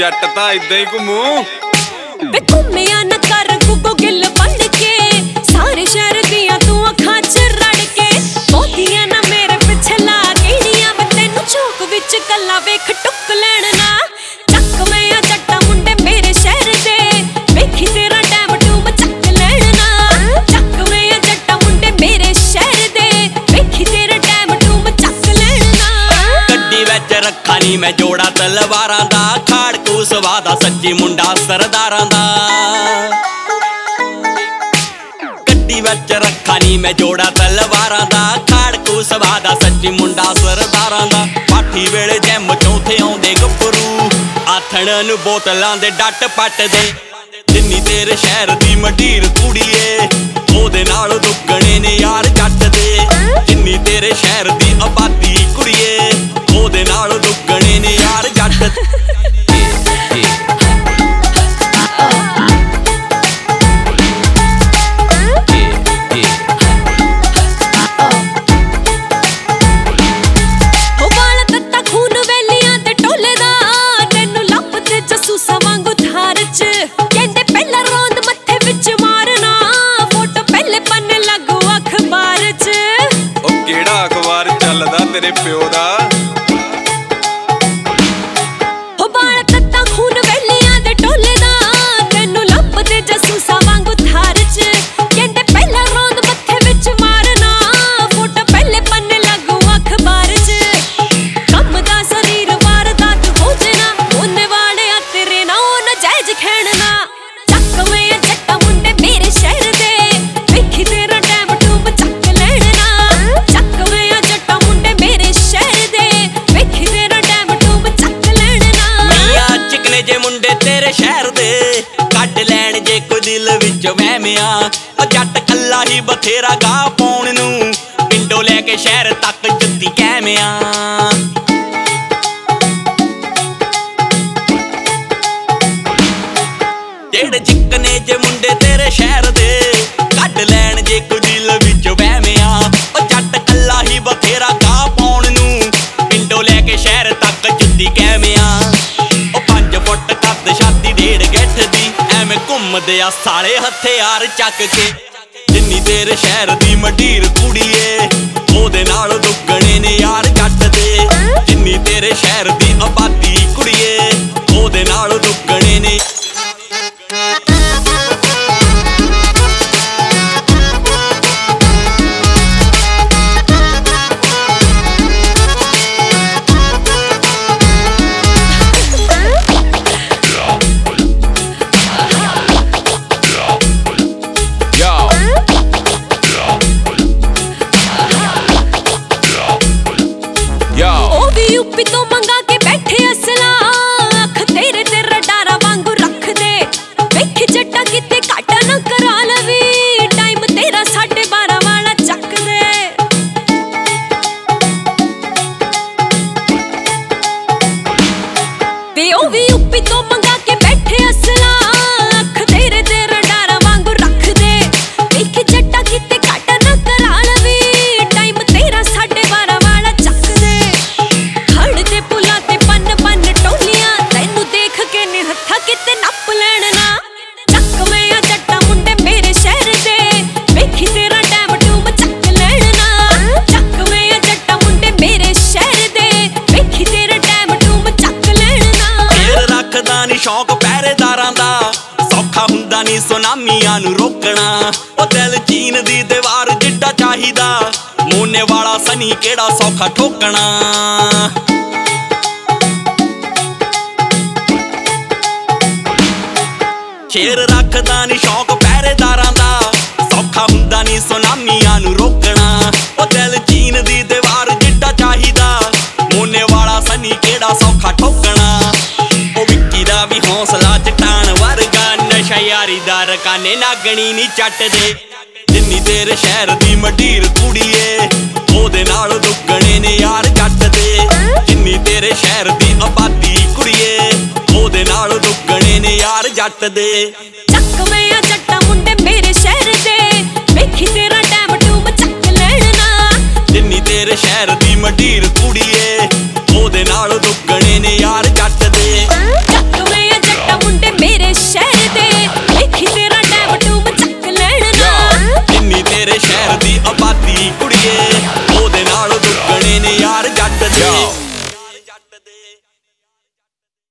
जट तां इदां ही घुमू वे घुम्मिया न कर गुग्गो गिल बन के सारे शहर दियां तू अखां च रड़ के मोतियां ना मेरे पिछे ला गेड़ियां वे तैनू चौक विच कल्ला वेख टुक लैण ना चक मैं आ जट्टा मुंडे मेरे शहर दे वेखी तेरा डैम डूम चक लैण ना चक मैं आ जट्टा मुंडे मेरे शहर दे वेखी तेरा डैम डूम चक लैण ना गड्डी विच रखा नी मैं जोड़ा तलवारां दा खाड़कू सवा दा सच्ची मुंडा सरदारां दा गड्डी विच रखा नी मैं जोड़ा तलवारां दा खाड़कू सवा दा सच्ची मुंडा सरदारां दा पाठी वेले जिम चों थे आउंदे गप्परू आथण नूं बोतलां दे डट पट दे जिन्नी तेरे शहर दी मंडीर कुड़ीए ओदे नाल दुगणे ने यार जट दे जिन्नी तेरे शहर दी आबादी कुड़ीए ओदे नाल दुगणे ने यार जट तेरे प्यो दा हो बाल तत्ता खून वेलियां दे टोले दा तैनू लपदे जसूसा वांगू थार च कहंदे पहला रोंद मत्थे विच मारना फोटो पहले पन्ने लगू अखबार च कम दा शरीर वारदात हो जाना ओने वाले आ तेरे ना ओ नजायज खेलना चक मैं जट्टा मुंडे मेरे शहर दे वेखी तेरा डैम डूम चक लैणना चक मैं जट्टा मुंडे मेरे शहर दे वेखी तेरा डैम डूम चक लैणना मियां चिकने जे मुंडे तेरे शहर दे कट लैण जे कोई दिल विच वहमिया ओ जट कल्ला ही बथेरा गा पाउण नूं पिंडों लैके शहर तक जुत्ती कहमिया जेड़े चिकने जे मुंडे तेरे शहर दे कट लैण जे कोई दिल विच वहमिया ओ जट कल्ला ही बथेरा गा पाउण नूं पिंडों लैके शहर तक जुत्ती कहमिया ओ 5 फुट कद छाती 1.5 गिठ दी एवें घुमदे आ साले हथियार चक के जिन्नी तेरे शहर दी मंडीर कुड़ीए ओदे नाल दुगणे ने यार जट दे जिन्नी तेरे शहर दी आबादी कुड़ीए ओदे नाल दुगणे ने यूपी तो मंगा के बैठे असला अख तेरे ते रडारा वांगू रख दे वेख जट्टा किते काटा ना करा लवी टाइम तेरा 12:30 वाला चक दे वे ओ भी यूपी तो मंगा के बैठे असला अख तेरे ते रडारा वांगू रख दे वेख जट्टा किते काटा ना करा लवी टाइम तेरा 12:30 वाला चक दे खड़दे पुला ते पन पन टोलियां तैनू देख के नी हत्था किते नप लैणना चक मैं आ जट्टा मुंडे मेरे शहर दे वेखी तेरा डैम डूम चक लैणना चक मैं आ जट्टा मुंडे मेरे शहर दे वेखी तेरा डैम डूम चक लैणना फेर रखदा नी शौक पहरेदारां दा सौखा हुंदा नी सुनामियां नू रोकना ओ दिल चीन दी दीवार जिड्डा चाहिदा मोने वाला सनी केड़ा सौखा ठोकना शेर रखदा नी शौक पहरेदारां दा सौखा हुंदा नी सुनामियां नू रोकना ओ दिल चीन दी दीवार जिड्डा चाहिदा मोने वाला सनी केड़ा सौखा ठोकना ओ विक्की दा भी हौसला चट्टान वर्गा नशा यारी दा रकाने नागणी नी चट दे जिन्नी तेरे शहर दी मंडीर कुड़ीए ओदे नाल दुगणे ने यार जट दे जिन्नी तेरे शहर दी आबादी कुड़ीए ओदे नाल दुगणे ने यार जट दे चक मैं आ जट्टा मुंडे मेरे शहर दे वेखी तेरा डैम डूम चक लैणना जिन्नी तेरे शहर दी मंडीर